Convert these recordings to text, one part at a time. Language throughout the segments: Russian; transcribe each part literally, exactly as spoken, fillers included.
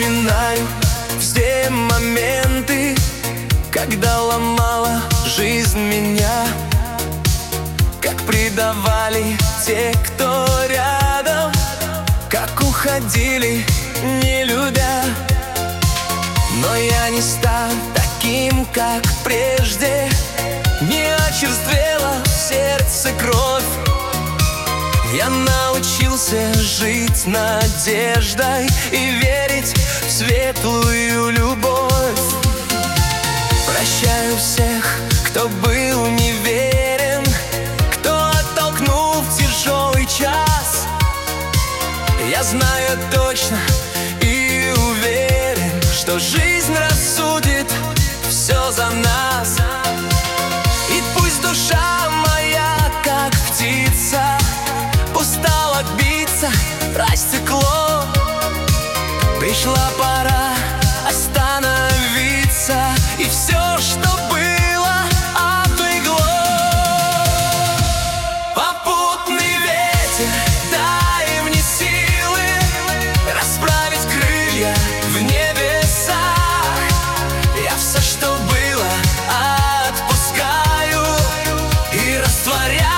вспоминаю все моменты, когда ломала жизнь меня, как предавали те, кто рядом, как уходили, не любя. Но я не стал таким, как прежде, не очерствела в сердце кровь. Я научился жить надеждой и верить в светлую любовь. Прощаю всех, кто был неверен, кто оттолкнул в тяжелый час. Я знаю точно и уверен, что жизнь рассудит все за нас. И пусть душа моя, как птица, устала биться, растекло. Пришла пора остановиться, и все, что было, отлегло. Попутный ветер, дай мне силы расправить крылья в небесах. Я все, что было, отпускаю и растворяю.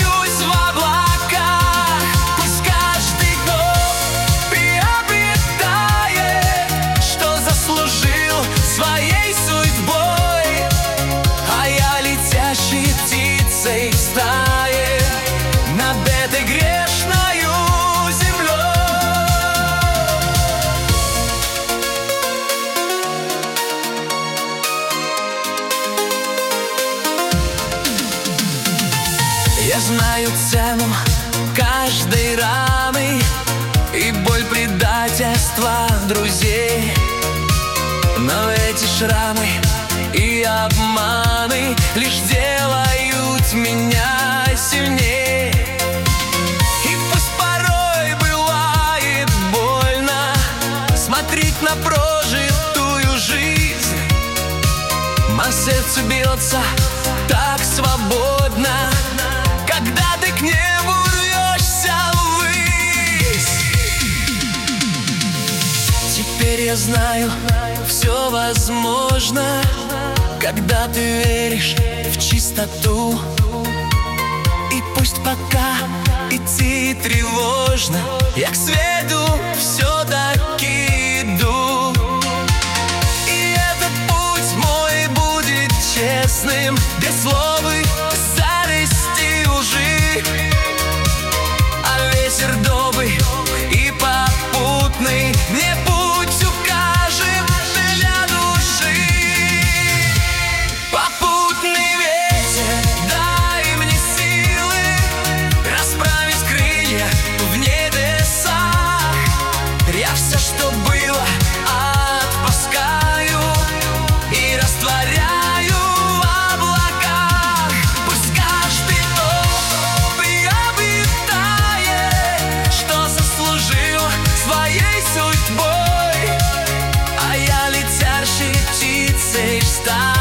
Своей судьбой, а я летящей птицей в стае над этой грешною землей. Я знаю цену каждой раны и боль предательства друзей. Но эти шрамы и обманы лишь делают меня сильнее. И пусть порой бывает больно смотреть на прожитую жизнь, а сердце бьется так свободно, когда ты к небу рвешься ввысь. Теперь я знаю, все возможно, когда ты веришь в чистоту. И пусть пока идти тревожно, я к свету все-таки иду. И этот путь мой будет честным, без злобы, зависти, лжи. А ветер добрый и попутный мне путь все, что было, отпускаю и растворяю в облаках. Пусть каждый новый обретает, что заслужил своей судьбой, а я летящей птицей в стае